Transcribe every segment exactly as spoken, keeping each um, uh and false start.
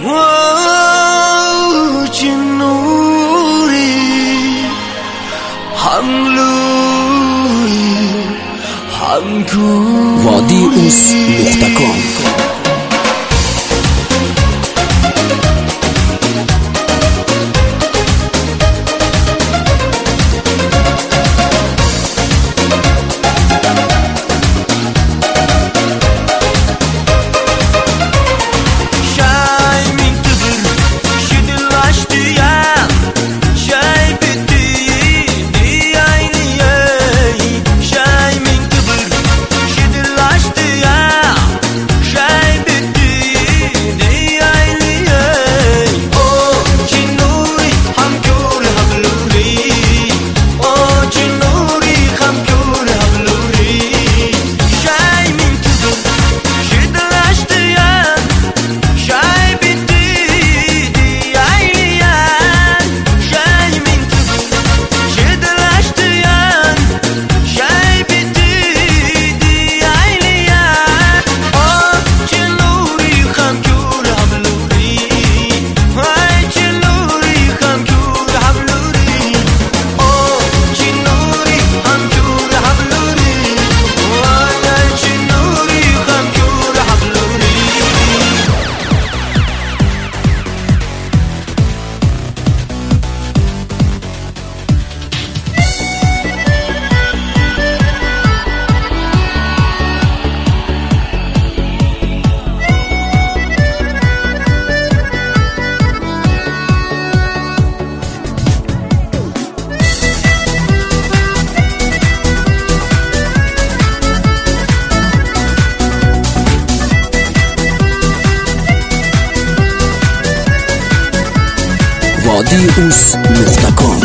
وادی اوس نقطه کام. وادی اوس نقطه کام.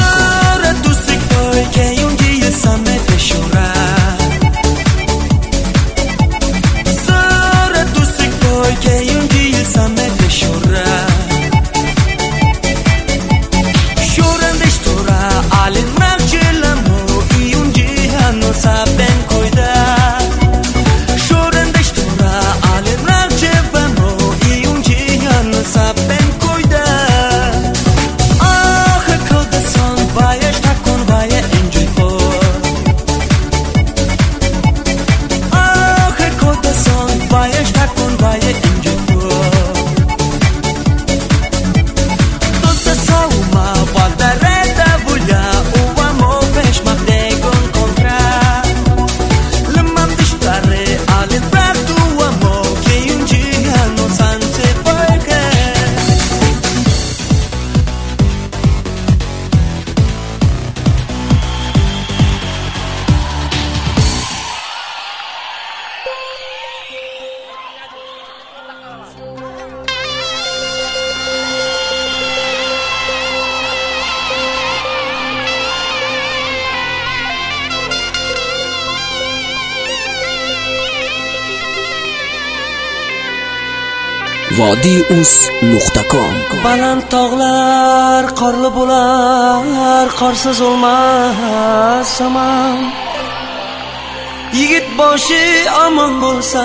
وادی اوس نقطه کام. Baland tog'lar qorli bo'lar, qorsiz olmas samam. Yigit boshi omon bo'lsa,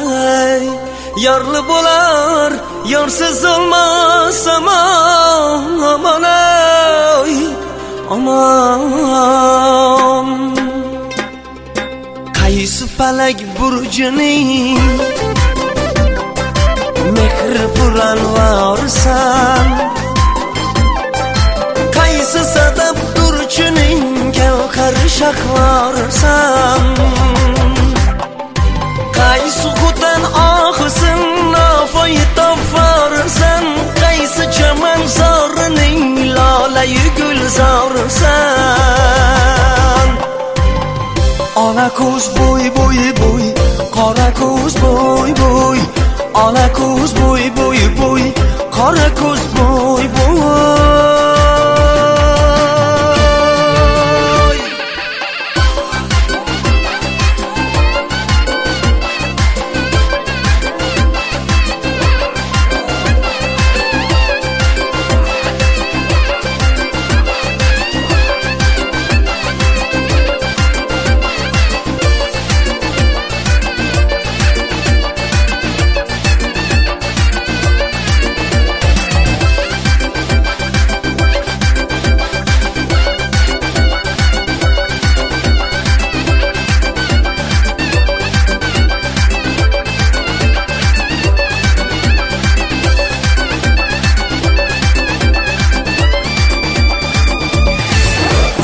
yorli bo'lar, yorsiz olmas samam. Aman ey, aman. Qaysi falak burjining mehr bilan vorsan, qaysi sabab turchining gavhar shahvorsan, qaysi xudan ohisin nofoyi tofarsan, qaysi chaman zorining lolayi gulzorsan. Ola ko'z bo'y bo'y bo'y, qora ko'z bo'y bo'y, ola ko'z bo'y bo'y bo'y, qora ko'z bo'y bo'y.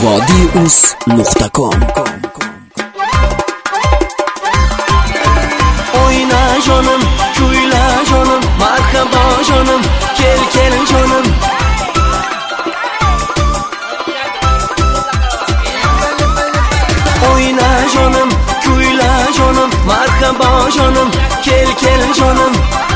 vodius nuqta com. Oyna canım, kuyla canım, merhaba canım, gel gel canım. Oyna canım, kuyla canım, merhaba canım, gel gel canım.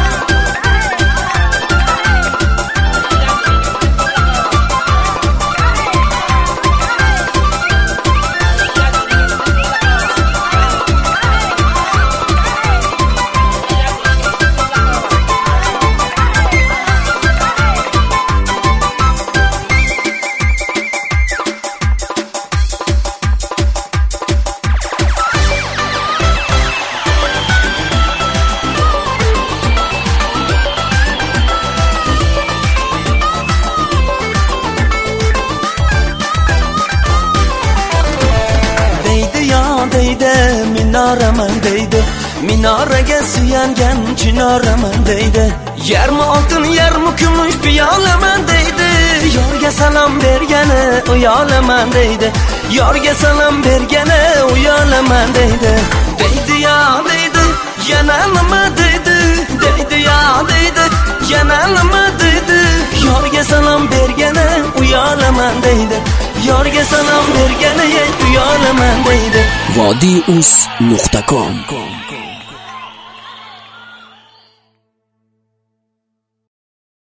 Deydi minaraman deydi, minaraga suyangan chinoraman deydi. Yarmi oltin yarmi kumush piyolaman deydi. Yorga salom bergani uyolaman deydi. Yorga salom bergani uyolaman deydi. Deydi ya deydi, yana nima deydi. Deydi ya deydi, yana nima deydi. Yorga salom bergani uyolaman deydi. Yorga salom bergani uyolaman deydi. vodius nuqta com